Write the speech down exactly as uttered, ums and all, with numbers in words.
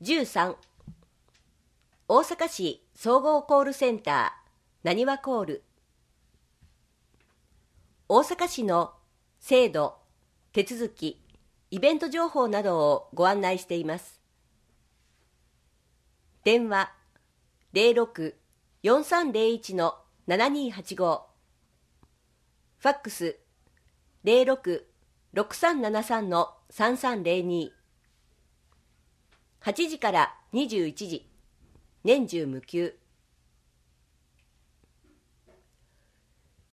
じゅうさん、大阪市総合コールセンターなにわコール。大阪市の制度、手続き、イベント情報などをご案内しています。電話 ゼロろく よんさんゼロいち ななにはちご、ファックス ゼロろく ろくさんななさん さんさんゼロに、はちじからにじゅういちじ、年中無休。